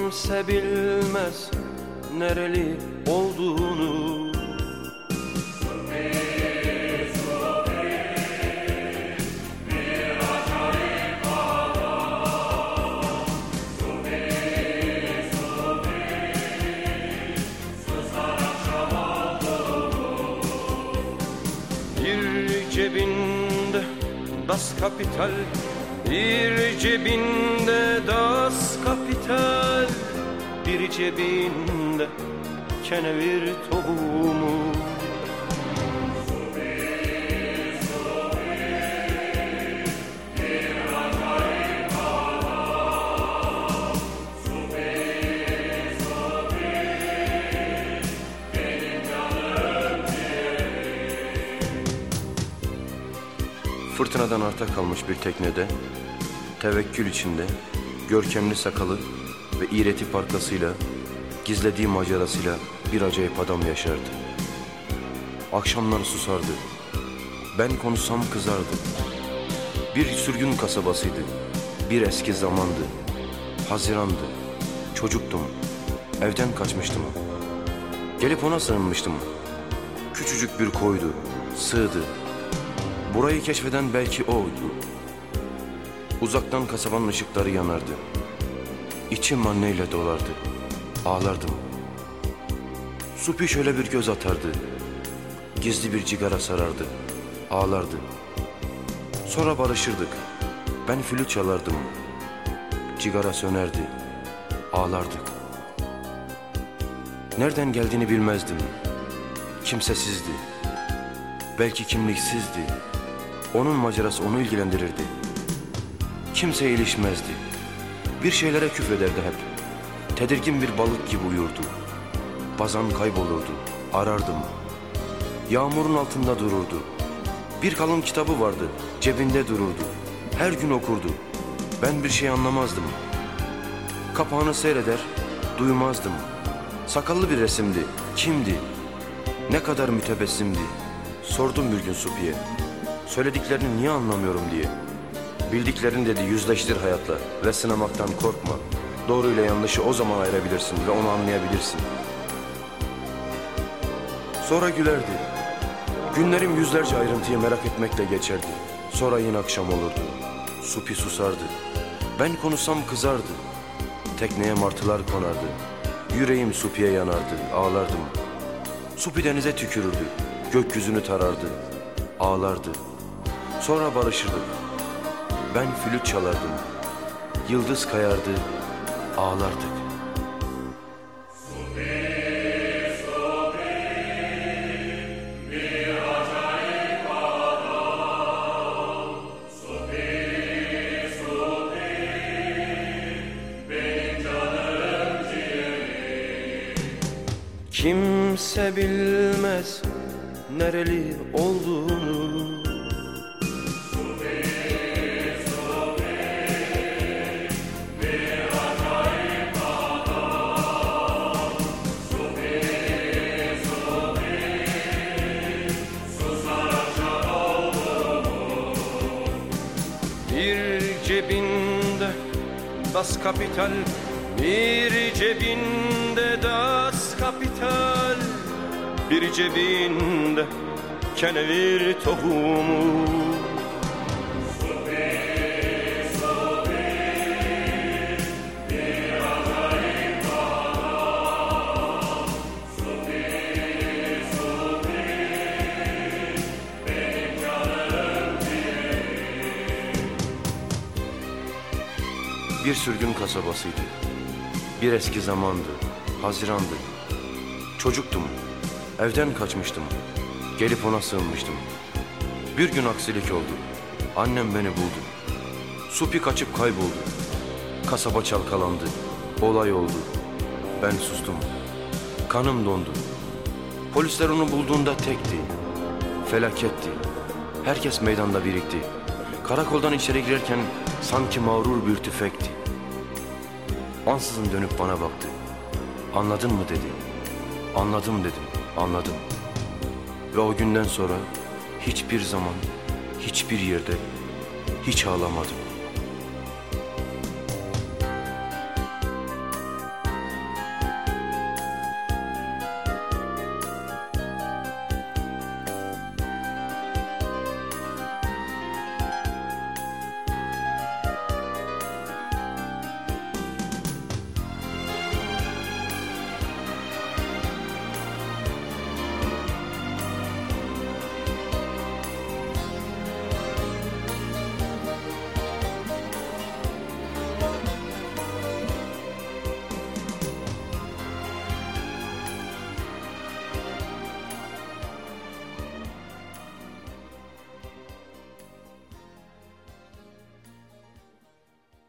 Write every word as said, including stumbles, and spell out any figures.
Kimse bilmez nereli olduğunu. Bir cebinde Das Kapital, bir cebinde Das Kapital, bir cebinde kenevir tohumu. Fırtınadan arta kalmış bir teknede, tevekkül içinde, görkemli sakalı ve iğreti parkasıyla, gizlediği macerasıyla bir acayip adam yaşardı. Akşamları susardı. Ben konuşsam kızardı. Bir sürgün kasabasıydı. Bir eski zamandı. Hazirandı. Çocuktum. Evden kaçmıştım. Gelip ona sığınmıştım. Küçücük bir koydu. Sığdı. Burayı keşfeden belki oydu. Uzaktan kasabanın ışıkları yanardı. İçim anneyle dolardı. Ağlardım. Supi şöyle bir göz atardı. Gizli bir cigara sarardı. Ağlardı. Sonra barışırdık. Ben flüt çalardım. Cigara sönerdi. Ağlardık. Nereden geldiğini bilmezdim. Kimsesizdi. Belki kimliksizdi. Onun macerası onu ilgilendirirdi. Kimseye ilişmezdi. Bir şeylere küfrederdi hep. Tedirgin bir balık gibi uyurdu. Bazen kaybolurdu. Arardım. Yağmurun altında dururdu. Bir kalın kitabı vardı. Cebinde dururdu. Her gün okurdu. Ben bir şey anlamazdım. Kapağını seyreder, duymazdım. Sakallı bir resimdi. Kimdi? Ne kadar mütebessimdi. Sordum bir gün Supi'ye. Söylediklerini niye anlamıyorum diye. Bildiklerin dedi, yüzleştir hayatla ve sınamaktan korkma. Doğru ile yanlışı o zaman ayırabilirsin ve onu anlayabilirsin. Sonra gülerdi. Günlerim yüzlerce ayrıntıyı merak etmekle geçerdi. Sonra yine akşam olurdu. Supi susardı. Ben konuşsam kızardı. Tekneye martılar konardı. Yüreğim Supi'ye yanardı. Ağlardım. Supi denize tükürürdü. Gökyüzünü tarardı. Ağlardı. Sonra barışırdık. Ben flüt çalardım. Yıldız kayardı. Ağlardık. Kimse bilmez nereli olduğunu. Bir cebinde Das Kapital, bir cebinde Das Kapital, bir cebinde kenevir tohumu. Bir sürgün kasabasıydı. Bir eski zamandı. Hazirandı. Çocuktum. Evden kaçmıştım. Gelip ona sığınmıştım. Bir gün aksilik oldu. Annem beni buldu. Supi kaçıp kayboldu. Kasaba çalkalandı. Olay oldu. Ben sustum. Kanım dondu. Polisler onu bulduğunda tekti. Felaketti. Herkes meydanda birikti. Karakoldan içeri girerken sanki mağrur bir tüfekti. Ansızın dönüp bana baktı. Anladın mı dedi. Anladım dedim. Anladım. Ve o günden sonra hiçbir zaman, hiçbir yerde hiç ağlamadım.